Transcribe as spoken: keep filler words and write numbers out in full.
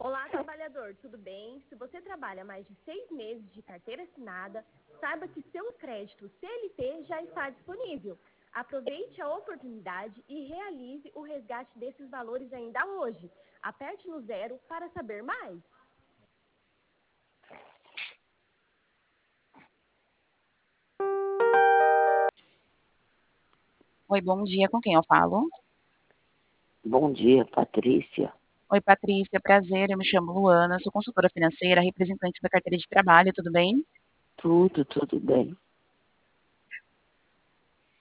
Olá, trabalhador, tudo bem? Se você trabalha mais de seis meses de carteira assinada, saiba que seu crédito C L T já está disponível. Aproveite a oportunidade e realize o resgate desses valores ainda hoje. Aperte no zero para saber mais. Oi, bom dia. Com quem eu falo? Bom dia, Patrícia. Oi, Patrícia. Prazer. Eu me chamo Luana. Sou consultora financeira, representante da carteira de trabalho. Tudo bem? Tudo, tudo bem.